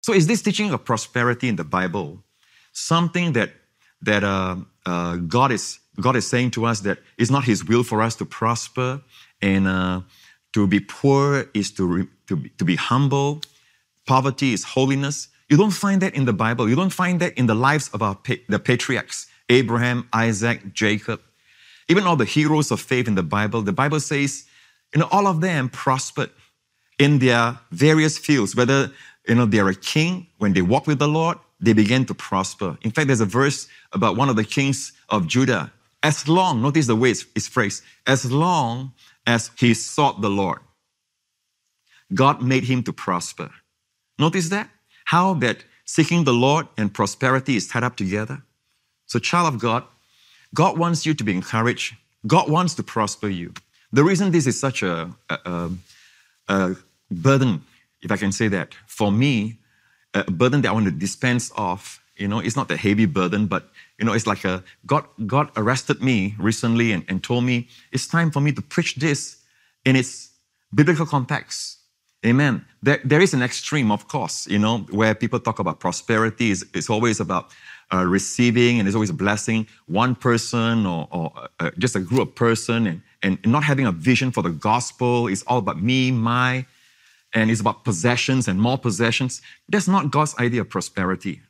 So is this teaching of prosperity in the Bible something that God is saying to us that it's not His will for us to prosper and to be poor is to be humble? Poverty is holiness. You don't find that in the Bible. You don't find that in the lives of the patriarchs, Abraham, Isaac, Jacob. Even all the heroes of faith in the Bible says, all of them prospered in their various fields. Whether, they're a king, when they walk with the Lord, they began to prosper. In fact, there's a verse about one of the kings of Judah. As long, notice the way it's phrased, as long as he sought the Lord, God made him to prosper. Notice that? How that seeking the Lord and prosperity is tied up together. So, child of God, God wants you to be encouraged. God wants to prosper you. The reason this is such a burden, if I can say that, for me, a burden that I want to dispense of, it's not a heavy burden, but, it's like God arrested me recently and told me it's time for me to preach this in its biblical context. Amen. There is an extreme, of course, where people talk about prosperity. It's always about receiving, and there's always a blessing. One person or just a group of person and not having a vision for the gospel. It's all about me, my, and it's about possessions and more possessions. That's not God's idea of prosperity.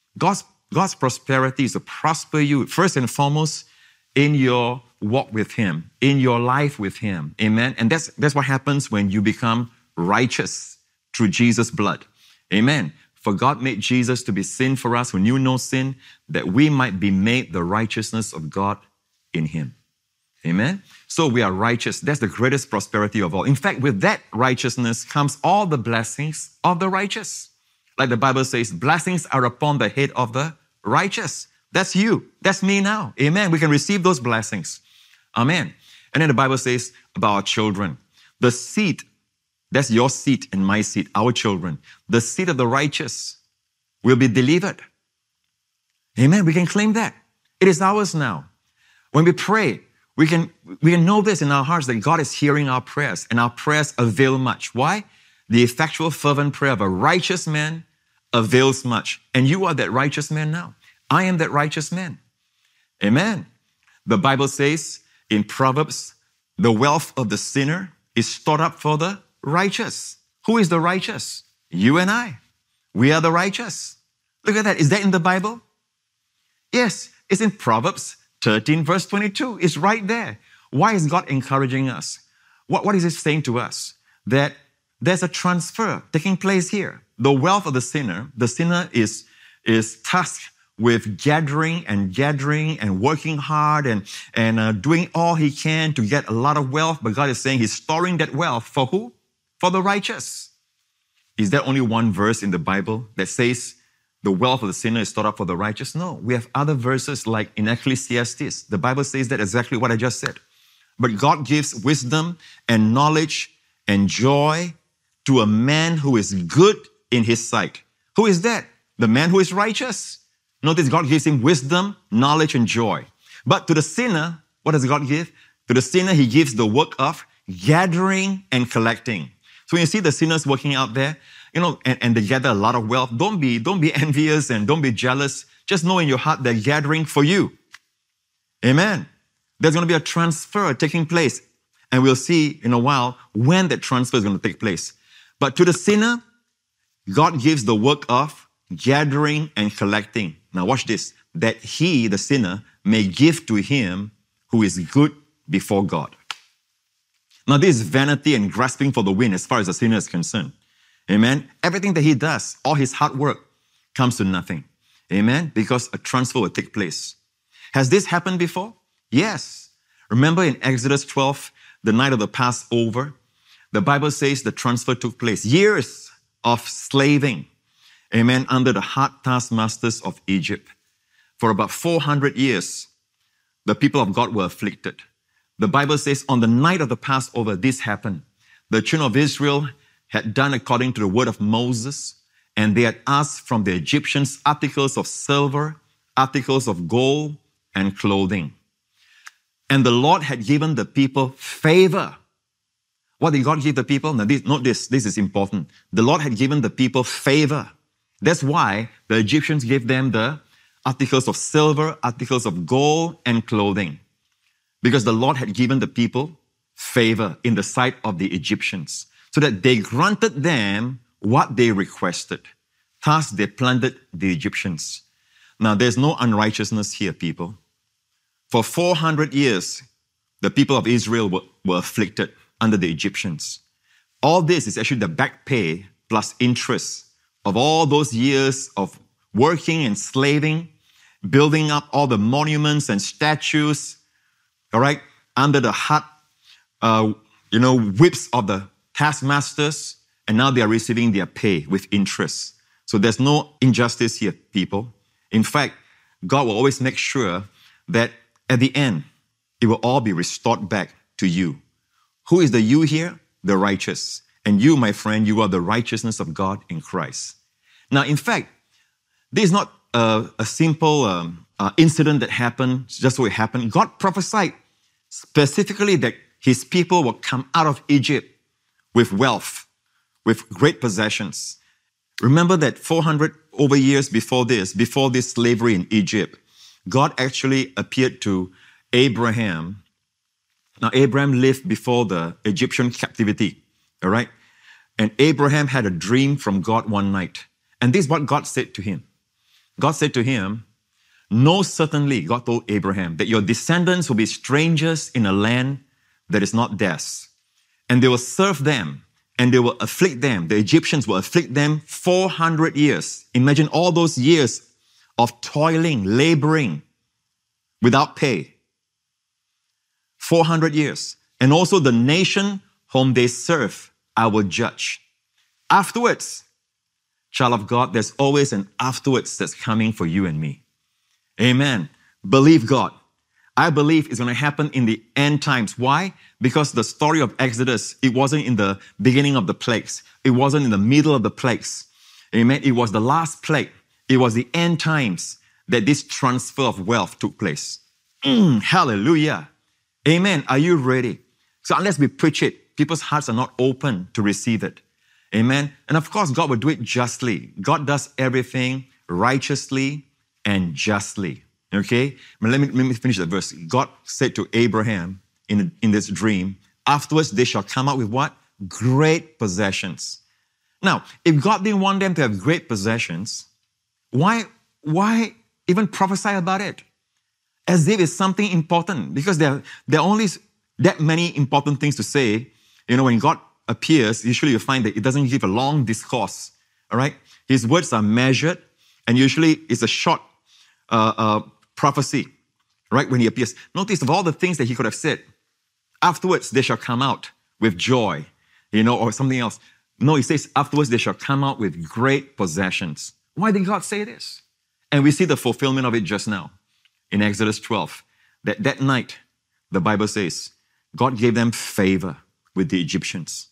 God's prosperity is to prosper you first and foremost in your walk with Him, in your life with Him. Amen. And that's what happens when you become righteous through Jesus' blood. Amen. For God made Jesus to be sin for us who knew no sin, that we might be made the righteousness of God in Him. Amen. So we are righteous. That's the greatest prosperity of all. In fact, with that righteousness comes all the blessings of the righteous. Like the Bible says, blessings are upon the head of the righteous. That's you. That's me now. Amen. We can receive those blessings. Amen. And then the Bible says about our children, the seed, that's your seed and my seed, our children. The seed of the righteous will be delivered. Amen. We can claim that. It is ours now. When we pray, we can know this in our hearts that God is hearing our prayers, and our prayers avail much. Why? The effectual fervent prayer of a righteous man avails much. And you are that righteous man now. I am that righteous man. Amen. The Bible says in Proverbs, the wealth of the sinner is stored up for the righteous. Who is the righteous? You and I. We are the righteous. Look at that. Is that in the Bible? Yes, it's in Proverbs 13 verse 22. It's right there. Why is God encouraging us? What is He saying to us? That there's a transfer taking place here. The wealth of the sinner is tasked with gathering and working hard and doing all he can to get a lot of wealth. But God is saying He's storing that wealth for who? For the righteous. Is there only one verse in the Bible that says the wealth of the sinner is stored up for the righteous? No. We have other verses like in Ecclesiastes. The Bible says that exactly what I just said. But God gives wisdom and knowledge and joy to a man who is good in His sight. Who is that? The man who is righteous. Notice God gives him wisdom, knowledge, and joy. But to the sinner, what does God give? To the sinner, He gives the work of gathering and collecting. So when you see the sinners working out there, and they gather a lot of wealth, don't be envious and don't be jealous. Just know in your heart they're gathering for you. Amen. There's going to be a transfer taking place. And we'll see in a while when that transfer is going to take place. But to the sinner, God gives the work of gathering and collecting. Now watch this. That he, the sinner, may give to him who is good before God. Now this is vanity and grasping for the wind as far as the sinner is concerned. Amen. Everything that he does, all his hard work, comes to nothing. Amen. Because a transfer will take place. Has this happened before? Yes. Remember in Exodus 12, the night of the Passover, the Bible says the transfer took place. Years of slaving. Amen. Under the hard taskmasters of Egypt. For about 400 years, the people of God were afflicted. The Bible says on the night of the Passover, this happened. The children of Israel had done according to the word of Moses, and they had asked from the Egyptians articles of silver, articles of gold, and clothing. And the Lord had given the people favor. What did God give the people? Now, note this is important. The Lord had given the people favor That's why the Egyptians gave them the articles of silver, articles of gold, and clothing. Because the Lord had given the people favor in the sight of the Egyptians, so that they granted them what they requested. Thus, they plundered the Egyptians. Now, there's no unrighteousness here, people. For 400 years, the people of Israel were afflicted under the Egyptians. All this is actually the back pay plus interest of all those years of working and slaving, building up all the monuments and statues, all right, under the hard, whips of the taskmasters, and now they are receiving their pay with interest. So there's no injustice here, people. In fact, God will always make sure that at the end, it will all be restored back to you. Who is the you here? The righteous. And you, my friend, you are the righteousness of God in Christ. Now, in fact, this is not a simple incident that happened, just so it happened. God prophesied specifically that his people will come out of Egypt with wealth, with great possessions. Remember that 400 over years before this slavery in Egypt, God actually appeared to Abraham. Now, Abraham lived before the Egyptian captivity, all right? And Abraham had a dream from God one night. And this is what God said to him. God said to him, "Know certainly," God told Abraham, "that your descendants will be strangers in a land that is not theirs. And they will serve them, and they will afflict them." The Egyptians will afflict them 400 years. Imagine all those years of toiling, laboring, without pay. 400 years. "And also the nation whom they serve, I will judge." Afterwards, child of God, there's always an afterwards that's coming for you and me. Amen. Believe God. I believe it's going to happen in the end times. Why? Because the story of Exodus, it wasn't in the beginning of the plagues. It wasn't in the middle of the plagues. Amen. It was the last plague. It was the end times that this transfer of wealth took place. Hallelujah. Amen. Are you ready? So unless we preach it, people's hearts are not open to receive it. Amen. And of course, God will do it justly. God does everything righteously and justly. Okay? But let me finish the verse. God said to Abraham in this dream, "Afterwards they shall come out with" what? "Great possessions." Now, if God didn't want them to have great possessions, why even prophesy about it? As if it's something important, because there are only that many important things to say. When God appears, usually you find that it doesn't give a long discourse, all right? His words are measured, and usually it's a short prophecy, right? When he appears. Notice of all the things that he could have said, "Afterwards they shall come out with joy," or something else. No, he says, "Afterwards they shall come out with great possessions." Why did God say this? And we see the fulfillment of it just now in Exodus 12. That night, the Bible says, God gave them favor with the Egyptians.